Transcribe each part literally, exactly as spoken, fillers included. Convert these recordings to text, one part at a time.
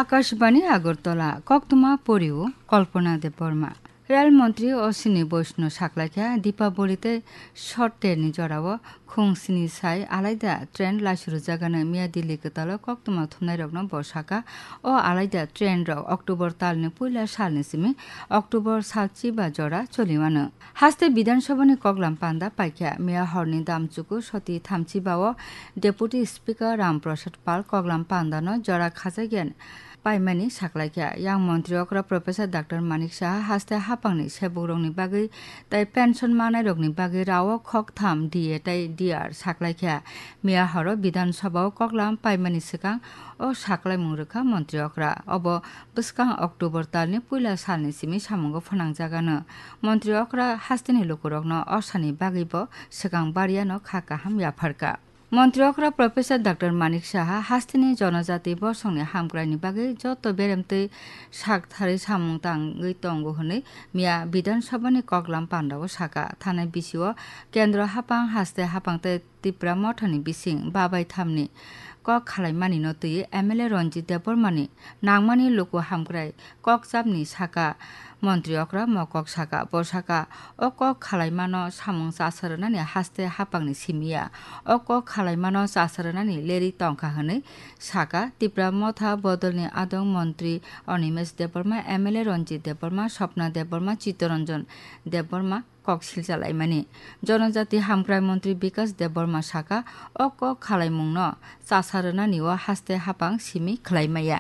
আকাশবাণী আগরতলা কক্তমা পরিও কল্পনা দেববর্মা রেলমন্ত্রী অশ্বিনী বৈষ্ণব সাকলাইখা দীপাবলিতে শর্ট ট্রেননি জরাও খুংসিনি সাই আলাইদা ট্রেন লাইসুরু জাগানো মিয়া দিল্লি কতাল কক্তমা থুমনাই রগ্ন বসাকা ও আলাইদা ট্রেন রক অক্টোবর তালনি পুইলা সালনি সিমি অক্টোবর সালচি বা জরা চলিমানো হাস্তে বিধানসভানি কগলাম পান্দা পাইখা মিয়া হরনি দামচুকু সতী থামচি বাও ডেপুটি স্পিকার রামপ্রসাদ পাল কগলাম পান্দানো জরা খাজাইগেন পাইমানি সাকলাইখা yang মন্ত্রী অকরা প্রফেসর ডাক্তার মানিক সাহা হাস্তে হাপাংনি সেবুরংনি বাগৈ তাই পেনশন মানাই রগনি বাগৈ রাও খক থাম ডিএ তাই ডিআর সাকলাইখা মিয়া হর বিধানসভাও কগলাম পাইমানি সিকাং ও সাকলাই মুরুখা মন্ত্রী অকরা অব বসকাং অক্টোবর তালনি পুইলা সালনি সিমি সামঙ্গ ফনাং জাগানো মন্ত্রী অকরা হাস্তেনি লোকরগ্ন অসানি বাগৈব সিকাং বাড়িয়ানো খাকা হাম ইয়াফারকা মন্ত্রী অকরা প্রফেসর ডাক্তার মানিক সাহা হাস্তিনি জনজাতি বর্ষংনি হামগ্রাইনি বাগৈ যত বেরেমতৈ সাকথারি সামুং তাঙ্গৈ তঙ্গ হनै মিয়া বিধানসভানি কগলাম পান্ডাও সাকা থানায় বিসিও কেন্দ্র হাপাং হাস্তে হাপাংতৈ ত্রিপুরা মঠনি বিসিং বাবাই থামনি কক খালাইমানি নতৈ এমএলএ রঞ্জিত দেববর্মানি নাংমানি লোক হামগ্রাই কক চাপনি সাকা মন্ত্রী অকরা মকক সাকা বসাকা ও কক খালাইমানো সামং চাসারনানি হাস্তে হাপাংনি সিমিয়া ও কক খালাইমানো চাসারনানি লেরি টংকা হनै সাকা ত্রিপুরা মথা বদলনি আদং মন্ত্রী অনিমেষ দেববর্মা এমএলএ রঞ্জিত দেববর্মা স্বপ্না দেববর্মা চিত্তরঞ্জন দেববর্মা কক সিলচালাইমানি জনজাতি হামগ্রাই মন্ত্রী বিকাশ দেববর্মা সাকা ও কক খালাইমুংন চাসারনানিও হাস্তে হাপাং সিমি খালাইমায়া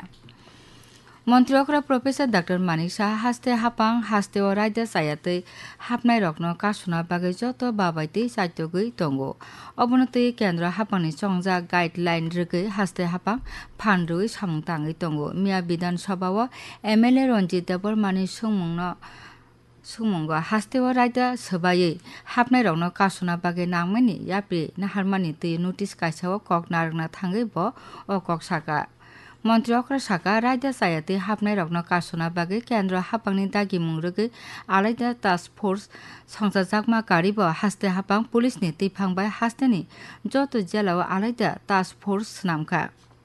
মন্ত্রী অকরা প্রফেসর ডাক্তার মানিক সাহা হাস্তে হাপাং হাস্তে ও রায়দা চায়াতৈ হাপনাই রগ্ন কাসুনা বাগৈ যত বাবাইতৈ চাইতগৈ দঙ্গ অবনতৈ কেন্দ্র হাপাংনি চংজা গাইডলাইন রগৈ হাস্তে হাপাং ফান্ডরুই সামুং তাঙ্গৈ দঙ্গ মিয়া বিধানসভাও এমএলএ রঞ্জিত দেববর্মানি সুমুংন সুমঙ্গ হাস্তেও রায়দা সবাই হাপনাই রগ্ন কাসুনা বাগৈ নাংমানি ইয়াপ্রি নাহারমানি তৈ নোটিস কাইসাও কক নারংনা থাঙ্গৈ ব ও কক সাকা মন্ত্রী অকরা সাকা রায়দা চায়াতৈ হাপনাই রগ্ন কাসুনা বাগৈ কেন্দ্র হাপাংনি দাগি মুংরগৈ আলাইদা টাস্ক ফোর্স সংসদ জাকমা কারিব হাস্তে হাপাং পুলিশনি তৈফাংবাই হাস্তেনি যত জেলাও আলাইদা টাস্ক ফোর্স নামকা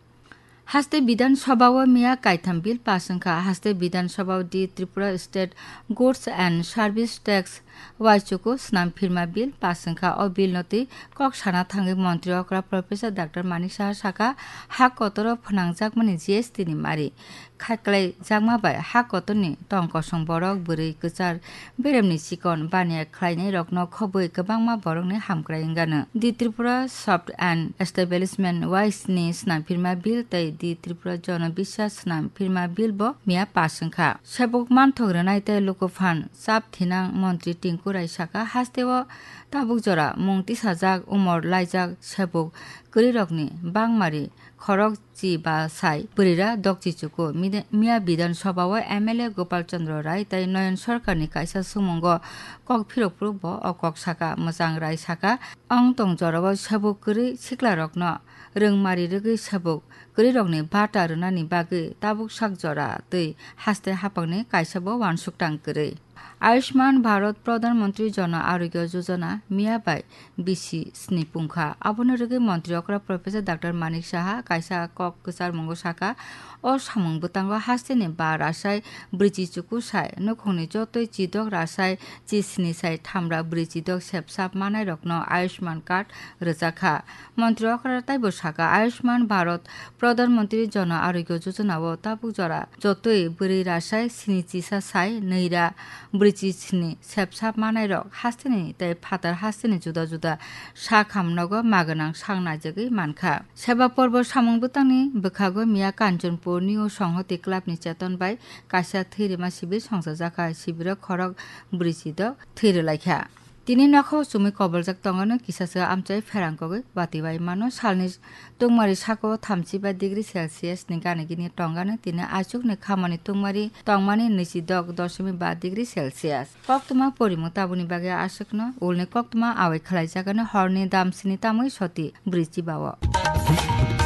হাস্তে বিধানসভাও মিয়া কাইথাম বিল পাসংখা হাস্তে বিধানসভাও the Tripura state goods and service tax ওয়াইচুকু স্নাম ফিরমা বিল পাসংখা ও বিল নতি কক সানা থাঙ্গৈ মন্ত্রী অকরা প্রফেসর ডাক্তার মানিক সাহা সাকা হা কতর ফনাংজাকমানি জিএসটি নি মারি খাইকলাই জাকমাবাই হা কতনি টংকসং বরক বুरै गोचार बेरेमनि चिकन बानिया ख्लायनाय रग्न खबै गोबांमा बरकनि हामग्रायंगानो the Tripura shops and establishment वाइसनि स्नाम फिरमा बिल तै दि त्रिपुरा जन বিশ্বাস स्नाम फिरमा बिल ब मिया पासंखा सेबक मानथग्रनाय तै लोकफान चाप थिनां मन्त्री टिंकु रायसाका हास्तेव ताबुक जरा मुंति साजाक उमर लाइजाक सेबक गरिरकनि बांमारि खरक ची বা সাই বুড়িরা দকচিচুকু মিয়া বিধানসভাও এমএলএ গোপাল চন্দ্র রায় তাই নয়ন সরকারনি কাইসা সুমঙ্গ কক ফিরকপ্রুক ব ও কক সাকা মোজাং রায় সাকা অং তং জরাব সেবক গরি সিকলা রকন রংমারি রগৈ সেবক গরি রকনি বাটা রনানি বাগৈ তাবুক সাক জরা তৈ হাস্তে হাপাংনি কাইসাবো ওয়ানসুকটাং গरै আয়ুষ্মান ভারত প্রধানমন্ত্রী জন আরোগ্য যোজনা মিয়াবাই বিসি স্নিপুংখা আবনে রগৈ মন্ত্রী অকরা প্রফেসর ডাক্তার মানিক সাহা কাইসা কক গোচার মঙ্গ সাকা ও সামং বুতাঙ্গ হাস্তেনি বা রাসাই ব্রিজি চুকু সাই নখংনি যতই চিদক রাসাই চিসনি সাই থামরা ব্রিজিদক সেবসাব মানাই রকন আয়ুষ্মান কার্ড রোজাখা মন্ত্রী অকরা তাইবো সাকা আয়ুষ্মান ভারত প্রধানমন্ত্রী জন আরোগ্য যোজনাও তাবুক জরা যতই বুড়ি রাসাই সিনি চিসা সাই নৈরা ব্রিজিসনি সেবসাব মানাই রক হাস্তেনি তাই ফাতার হাস্তেনি জুদা জুদা সা খামনগ মাগনাং সাংনাজগৈ মানখা সেবা পর্ব সামং বুতাংনি বখাগো মিয়া কাঞ্চনপুর নিউ সংহতি ক্লাবনি চেতন বাই কাইসা থৈরেमा শিবির সংসদ জাকা শিবির খরক ব্রিজিদ থৈরলাইখা তিনি নখ সুমি কবলজাক তঙ্গানো কিসাসো আমচাই ফেরাংকগৈ বাতিবাই মানো সালনি টংমারি সাকো থামजिबा ডিগ্রি সেলসিয়াস नि গানেগিনি টঙ্গানো তিনি আচুকনি খামানি টংমারি টংমানি নৈजिदक দশমিক পাঁচ ডিগ্রি সেলসিয়াস কক্তমা পরিমতাবনি বাগে আসকনো উলনি কক্তমা আওয়াই খালাই জাগানো হরনি দামসিনি তামৈ সতি ব্রিজি বাও